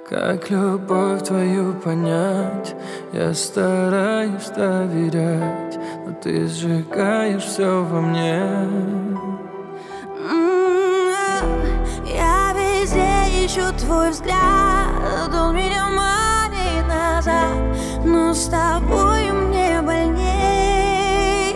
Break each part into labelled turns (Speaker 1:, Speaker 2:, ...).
Speaker 1: Как любовь твою понять? Я стараюсь доверять, но ты сжигаешь все во мне.
Speaker 2: Я везде ищу твой взгляд, он меня манит назад, но с тобой мне больней.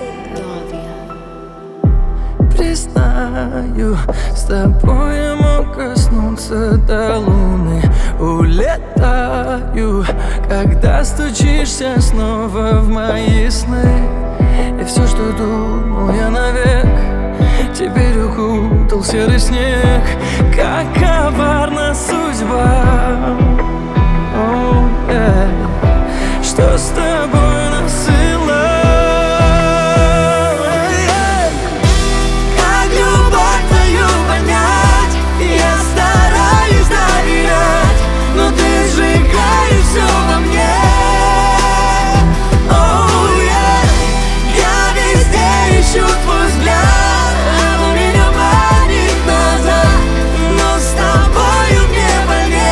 Speaker 1: Признаю, с тобой я мог коснуться до луны. Улетаю, когда стучишься снова в мои сны. И все, что думал я навек, теперь укутал серый снег. Как коварна судьба, что с тобой насыла.
Speaker 2: Как любовь твою понять? Я стараюсь доверять, но ты сжигаешь все во мне. Я везде ищу твой взгляд, он меня манит назад, но с тобою мне больней.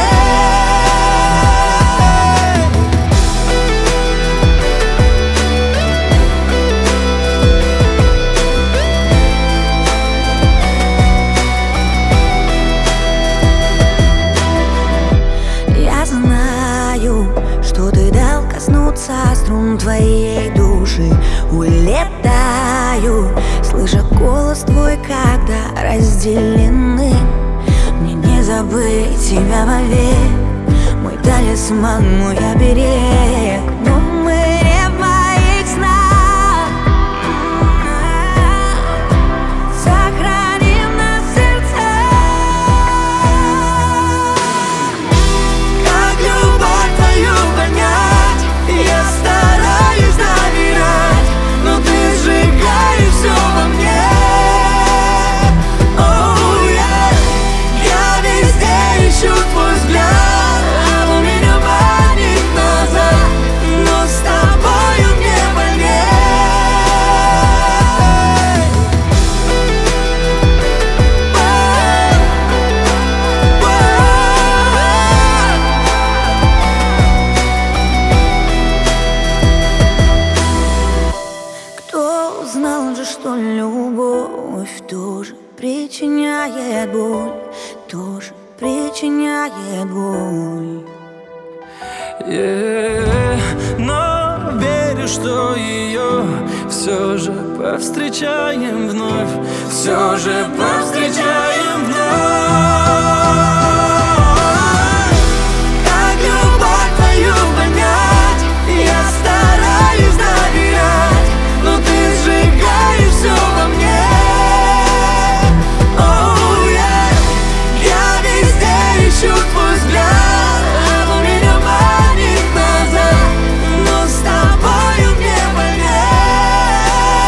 Speaker 2: Я знаю, что ты дал коснуться струн твоей души. Улетаю, слыша голос твой, когда разделены. Мне не забыть тебя вовек, мой талисман, мой оберег. Но мы не в моих снах. Сохраним нас в сердцах. Как любовь твою понять? Я стараюсь доверять, но ты сжигаешь все во мне. Я везде ищу твой взгляд, он меня манит назад, но с тобою мне больней. Кто знал же, что любовь тоже причиняет боль, тоже причиняет боль.
Speaker 1: Но верю, что ее все же повстречаем вновь, все же повстречаем вновь.
Speaker 2: Как любовь твою понять? Я стараюсь доверять, но ты сжигаешь все во мне. Я везде ищу твой взгляд, он меня манит назад, но с тобою мне больней.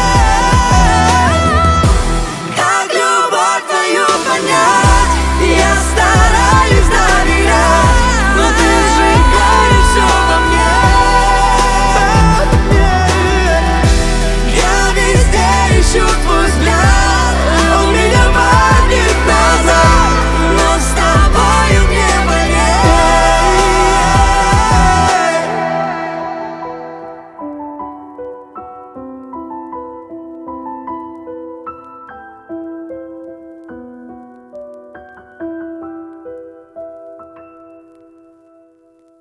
Speaker 2: Как любовь твою понять? Я стараюсь доверять, но ты сжигаешь все во мне. Я везде ищу твой взгляд, он меня манит назад, но с тобою мне больней.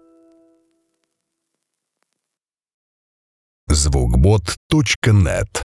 Speaker 3: Звукбот.нет